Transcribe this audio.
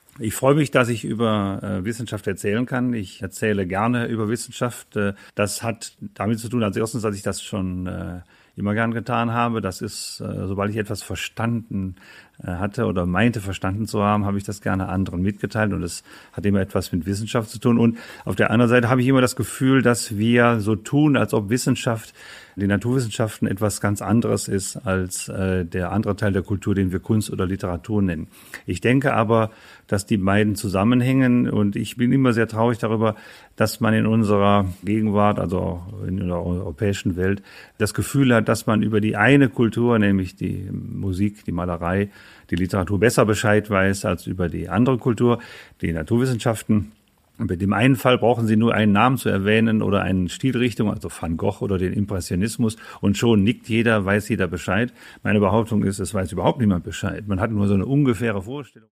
Ich freue mich, dass ich über Wissenschaft erzählen kann. Ich erzähle gerne über Wissenschaft. Das hat damit zu tun, als erstens, dass ich das schon immer gern getan habe. Das ist, sobald ich etwas verstanden hatte oder meinte verstanden zu haben, habe ich das gerne anderen mitgeteilt, und es hat immer etwas mit Wissenschaft zu tun. Und auf der anderen Seite habe ich immer das Gefühl, dass wir so tun, als ob Wissenschaft, die Naturwissenschaften, etwas ganz anderes ist als der andere Teil der Kultur, den wir Kunst oder Literatur nennen. Ich denke aber, dass die beiden zusammenhängen, und ich bin immer sehr traurig darüber, dass man in unserer Gegenwart, also in der europäischen Welt, das Gefühl hat, dass man über die eine Kultur, nämlich die Musik, die Malerei, die Literatur, besser Bescheid weiß als über die andere Kultur, die Naturwissenschaften. Und bei dem einen Fall brauchen Sie nur einen Namen zu erwähnen oder eine Stilrichtung, also Van Gogh oder den Impressionismus, und schon nickt jeder, weiß jeder Bescheid. Meine Behauptung ist, es weiß überhaupt niemand Bescheid. Man hat nur so eine ungefähre Vorstellung.